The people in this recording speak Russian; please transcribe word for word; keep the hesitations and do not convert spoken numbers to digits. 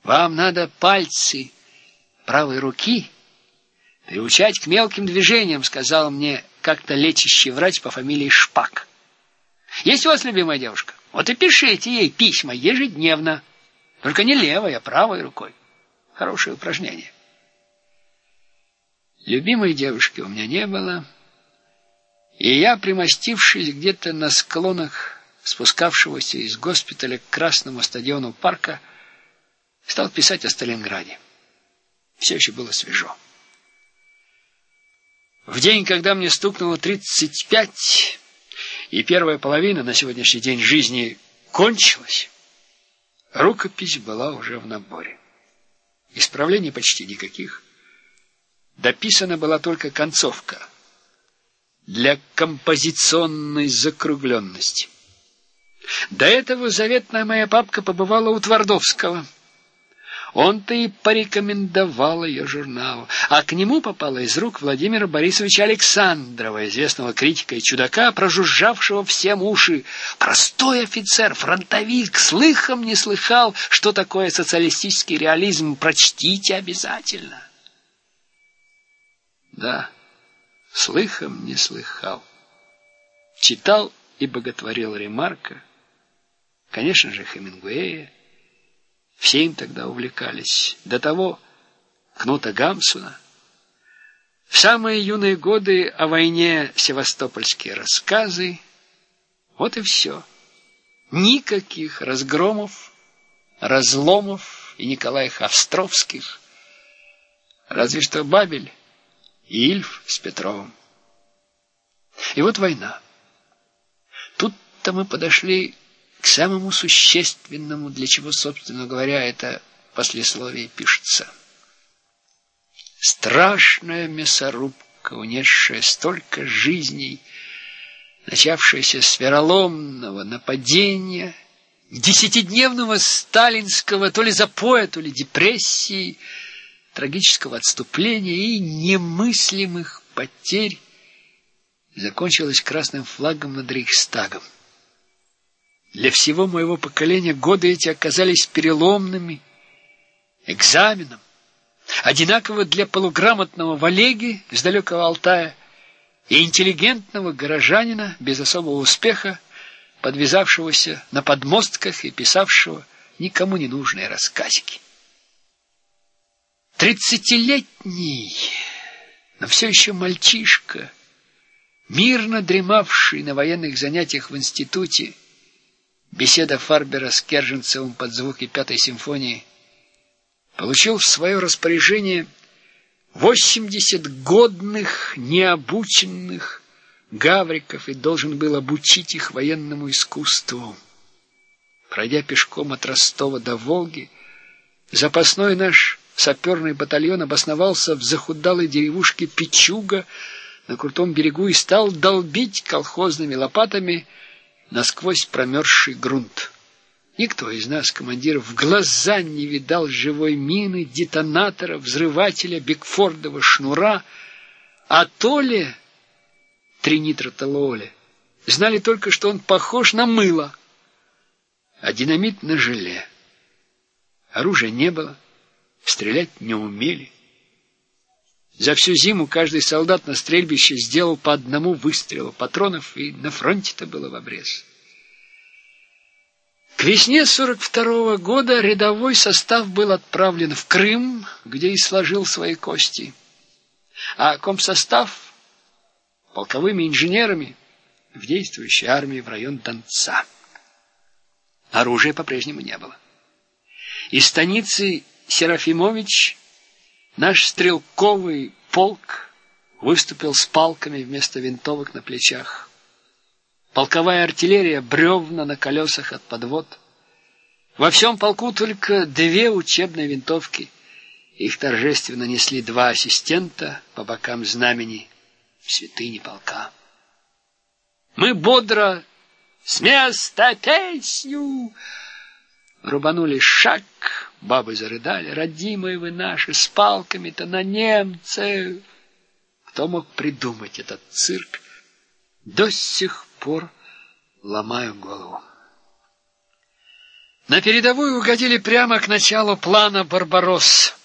Вам надо пальцы правой руки приучать к мелким движениям, сказал мне как-то лечащий врач по фамилии Шпак. Есть у вас любимая девушка? Вот и пишите ей письма ежедневно. Только не левой, а правой рукой. Хорошее упражнение. Любимой девушки у меня не было, и я, примостившись где-то на склонах спускавшегося из госпиталя к красному стадиону парка, стал писать о Сталинграде. Все еще было свежо. В день, когда мне стукнуло тридцать пять, и первая половина на сегодняшний день жизни кончилась, рукопись была уже в наборе. Исправлений почти никаких. Дописана была только концовка для композиционной закругленности. До этого заветная моя папка побывала у Твардовского. Он-то и порекомендовал ее журналу, а к нему попала из рук Владимира Борисовича Александрова, известного критика и чудака, прожужжавшего всем уши. Простой офицер, фронтовик, слыхом не слыхал, что такое социалистический реализм. Прочтите обязательно. Да, слыхом не слыхал. Читал и боготворил Ремарка, конечно же, Хемингуэя. Все им тогда увлекались. До того Кнута Гамсуна. В самые юные годы о войне севастопольские рассказы. Вот и все. Никаких разгромов, разломов и Николаев Островских. Разве что Бабель и Ильф с Петровым. И вот война. Тут-то мы подошли к самому существенному, для чего, собственно говоря, это послесловие пишется. Страшная мясорубка, унесшая столько жизней, начавшаяся с вероломного нападения, десятидневного сталинского то ли запоя, то ли депрессии, трагического отступления и немыслимых потерь, закончилась красным флагом над Рейхстагом. Для всего моего поколения годы эти оказались переломными, экзаменом, одинаково для полуграмотного Валеги с далекого Алтая и интеллигентного горожанина без особого успеха, подвязавшегося на подмостках и писавшего никому не нужные рассказики. Тридцатилетний, но все еще мальчишка, мирно дремавший на военных занятиях в институте, беседа Фарбера с Керженцевым под звуки Пятой симфонии, получил в свое распоряжение восемьдесят годных, необученных гавриков и должен был обучить их военному искусству. Пройдя пешком от Ростова до Волги, запасной наш саперный батальон обосновался в захудалой деревушке Пичуга на крутом берегу и стал долбить колхозными лопатами насквозь промерзший грунт. Никто из нас, командиров, в глаза не видал живой мины, детонатора, взрывателя, бигфордова шнура, а Толе, тринитротолуоля, знали только, что он похож на мыло, а динамит на желе. Оружия не было, стрелять не умели. За всю зиму каждый солдат на стрельбище сделал по одному выстрелу патронов, и на фронте-то было в обрез. К весне сорок второго года рядовой состав был отправлен в Крым, где и сложил свои кости, а комсостав полковыми инженерами в действующей армии в район Донца. Оружия по-прежнему не было. Из станицы Серафимович наш стрелковый полк выступил с палками вместо винтовок на плечах. Полковая артиллерия бревна на колесах от подвод. Во всем полку только две учебные винтовки. Их торжественно несли два ассистента по бокам знамени в святыне полка. Мы бодро с места песню рубанули шаг, бабы зарыдали: родимые вы наши, с палками-то на немцев. Кто мог придумать этот цирк? До сих пор ломаю голову. На передовую угодили прямо к началу плана «Барбаросс».